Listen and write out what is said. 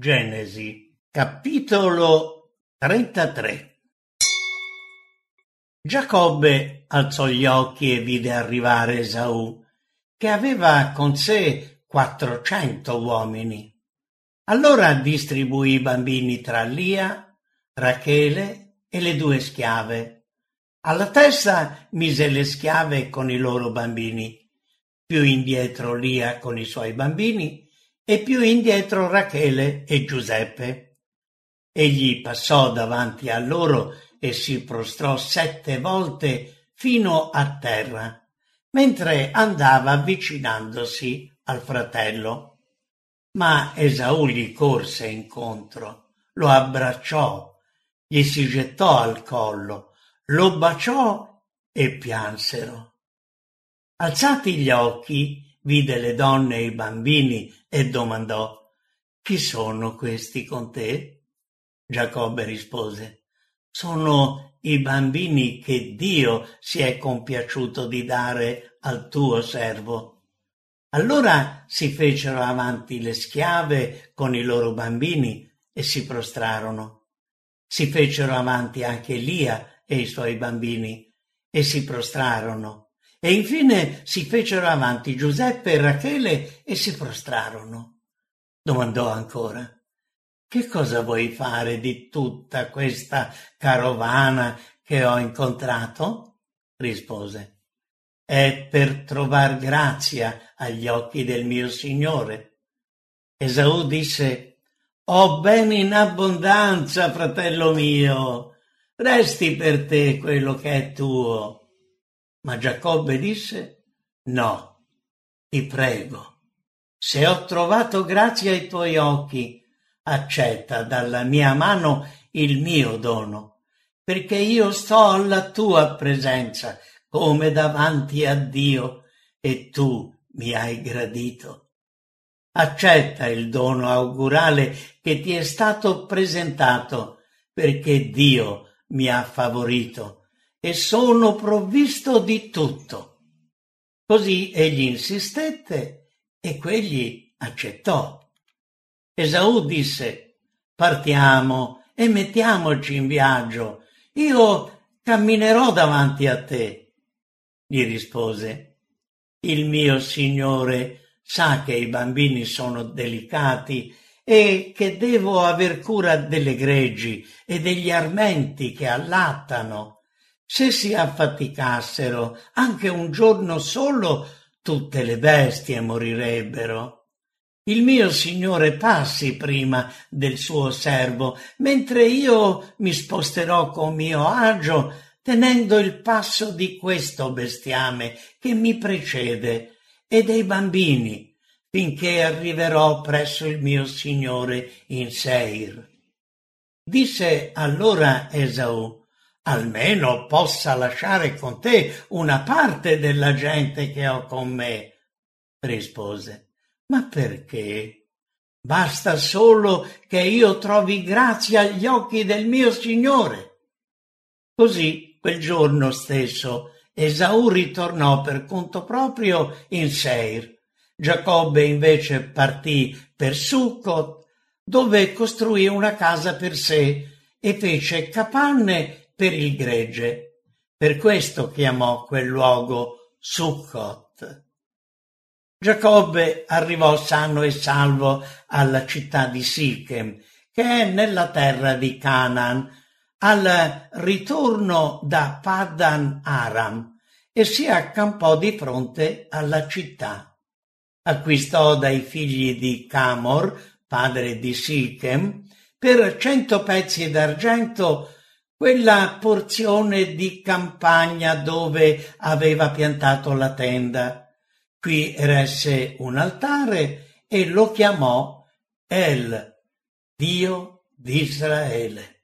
Genesi, capitolo 33. Giacobbe alzò gli occhi e vide arrivare Esaù, che aveva con sé 400 uomini. Allora distribuì i bambini tra Lia, Rachele e le 2 schiave. Alla testa mise le schiave con i loro bambini, più indietro Lia con i suoi bambini e più indietro Rachele e Giuseppe. Egli passò davanti a loro e si prostrò 7 volte fino a terra, mentre andava avvicinandosi al fratello. Ma Esaù gli corse incontro, lo abbracciò, gli si gettò al collo, lo baciò e piansero. Alzati gli occhi, vide le donne e i bambini e domandò: «Chi sono questi con te?» Giacobbe rispose: «Sono i bambini che Dio si è compiaciuto di dare al tuo servo». Allora si fecero avanti le schiave con i loro bambini e si prostrarono. Si fecero avanti anche Lia e i suoi bambini e si prostrarono. E infine si fecero avanti Giuseppe e Rachele e si prostrarono. Domandò ancora: «Che cosa vuoi fare di tutta questa carovana che ho incontrato?» Rispose: «È per trovar grazia agli occhi del mio Signore». Esaù disse: «Ho beni in abbondanza, fratello mio, resti per te quello che è tuo». Ma Giacobbe disse: «No, ti prego, se ho trovato grazia ai tuoi occhi, accetta dalla mia mano il mio dono, perché io sto alla tua presenza come davanti a Dio, e tu mi hai gradito. Accetta il dono augurale che ti è stato presentato, perché Dio mi ha favorito e sono provvisto di tutto». Così egli insistette e quegli accettò. Esaù disse: «Partiamo e mettiamoci in viaggio, io camminerò davanti a te». Gli rispose: «Il mio Signore sa che i bambini sono delicati e che devo aver cura delle greggi e degli armenti che allattano. Se si affaticassero anche un giorno solo, tutte le bestie morirebbero. Il mio Signore passi prima del suo servo, mentre io mi sposterò con mio agio, tenendo il passo di questo bestiame che mi precede e dei bambini, finché arriverò presso il mio Signore in Seir». Disse allora Esaù: «Almeno possa lasciare con te una parte della gente che ho con me». Rispose: «Ma perché? Basta solo che io trovi grazia agli occhi del mio Signore». Così quel giorno stesso Esaù ritornò per conto proprio in Seir. Giacobbe invece partì per Succot, dove costruì una casa per sé e fece capanne per il gregge. Per questo chiamò quel luogo Succot. Giacobbe arrivò sano e salvo alla città di Sichem, che è nella terra di Canaan, al ritorno da Paddan Aram, e si accampò di fronte alla città. Acquistò dai figli di Camor, padre di Sichem, per 100 pezzi d'argento quella porzione di campagna dove aveva piantato la tenda. Qui eresse un altare e lo chiamò El, Dio d'Israele.